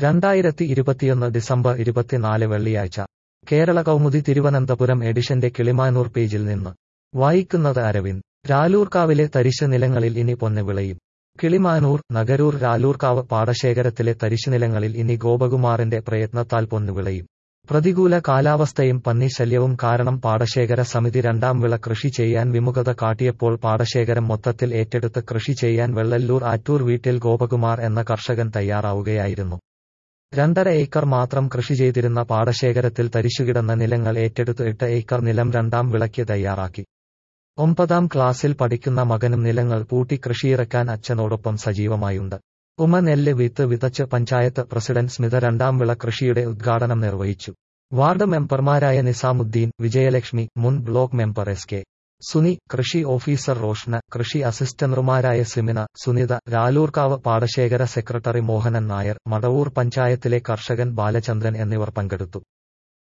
2021 December 24 വെള്ളിയാഴ്ച കേരള കൗമുദി തിരുവനന്തപുരം എഡിഷന്റെ കിളിമാനൂർ പേജിൽ നിന്ന് വായിക്കുന്നത് അരവിന്ദ്. രാലൂർക്കാവിലെ തരിശ് നിലങ്ങളിൽ ഇനി പൊന്ന് വിളയും. കിളിമാനൂർ, നഗരൂർ രാലൂർക്കാവ് പാടശേഖരത്തിലെ തരിശുനിലങ്ങളിൽ ഇനി ഗോപകുമാറിന്റെ പ്രയത്നത്താൽ പൊന്ന് വിളയും. പ്രതികൂല കാലാവസ്ഥയും പന്നിശല്യവും കാരണം പാടശേഖര സമിതി രണ്ടാം വിള കൃഷി ചെയ്യാൻ വിമുഖത കാട്ടിയപ്പോൾ പാടശേഖരം മൊത്തത്തിൽ ഏറ്റെടുത്ത് കൃഷി ചെയ്യാൻ വെള്ളല്ലൂർ ആറ്റൂർ വീട്ടിൽ ഗോപകുമാർ എന്ന കർഷകൻ തയ്യാറാവുകയായിരുന്നു. 2.5 ഏക്കർ മാത്രം കൃഷി ചെയ്തിരുന്ന പാടശേഖരത്തിൽ തരിശുകിടന്ന നിലങ്ങൾ ഏറ്റെടുത്ത് 8 ഏക്കർ നിലം രണ്ടാം വിളയ്ക്ക് തയ്യാറാക്കി. 9ാം ക്ലാസ്സിൽ പഠിക്കുന്ന മകനും നിലങ്ങൾ പൂട്ടി കൃഷിയിറക്കാൻ അച്ഛനോടൊപ്പം സജീവമായുണ്ട്. നെല്ല് വിത്ത് വിതച്ച് പഞ്ചായത്ത് പ്രസിഡന്റ് സ്മിത രണ്ടാം വിള കൃഷിയുടെ ഉദ്ഘാടനം നിർവഹിച്ചു. വാർഡ് മെമ്പർമാരായ നിസാമുദ്ദീൻ, വിജയലക്ഷ്മി, മുൻ ബ്ലോക്ക് മെമ്പർ എസ്.കെ. സുനി, കൃഷി ഓഫീസർ റോഷ്ന, കൃഷി അസിസ്റ്റന്റുമാരായ സിമിന, സുനിത, രാലൂർക്കാവ് പാടശേഖര സെക്രട്ടറി മോഹനൻ നായർ, മടവൂർ പഞ്ചായത്തിലെ കർഷകൻ ബാലചന്ദ്രൻ എന്നിവർ പങ്കെടുത്തു.